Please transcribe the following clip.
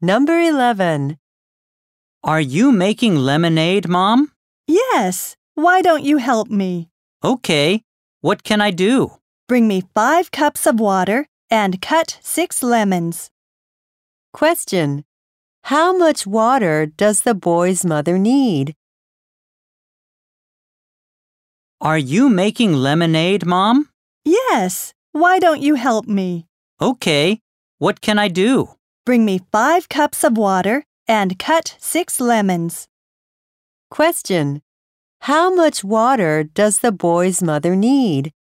Number 11. Are you making lemonade, Mom? Yes. Why don't you help me? Okay. What can I do? Bring me 5 cups of water and cut 6 lemons. Question. How much water does the boy's mother need? Are you making lemonade, Mom? Yes. Why don't you help me? Okay. What can I do? Bring me 5 cups of water and cut 6 lemons. Question. How much water does the boy's mother need?